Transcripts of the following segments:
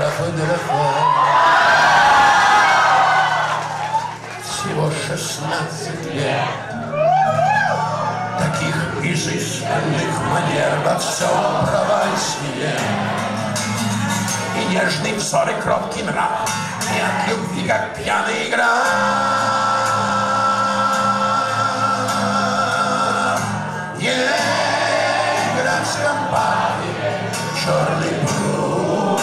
графа де ла Фер. Всего 16 лет. Таких изысканных манер во всем Провансии. И нежный взор, и кроткий нрав, и от любви, как пьяная игра. Игра в компании, черный пруд.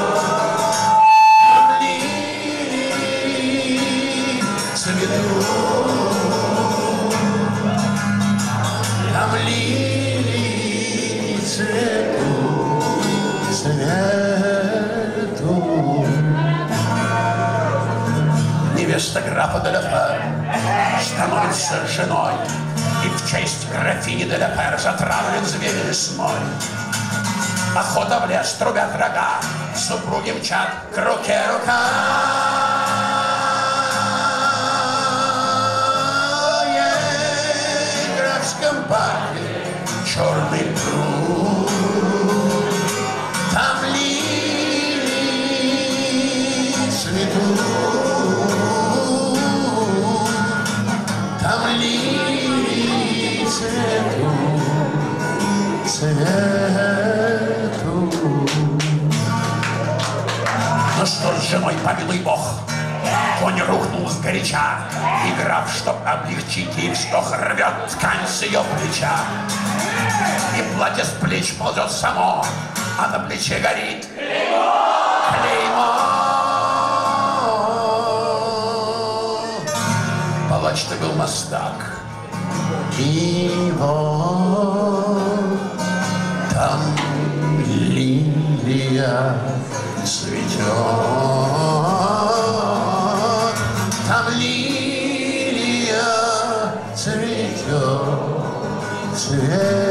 Лилии цветут. Там лилии цветут, цветут. Невеста графа де ла Фер становится женой, и в честь графини де ла Фер затравлен зверь лесной. Охота в лес, трубят рога, супруги мчат к руке рука. Парке черный пруд, там лилии цветут, там лилии цветут, цветут. Ну что ж, женой, помилуй Бог, конь рухнул сгоряча, и граф, чтоб облегчить ей вздох, рвет ткань с ее плеча. И платье с плеч ползет само, а на плече горит клеймо. Клеймо. Палач-то был мастак. И вот там лилия цветет. Там лилия цветет, цветет.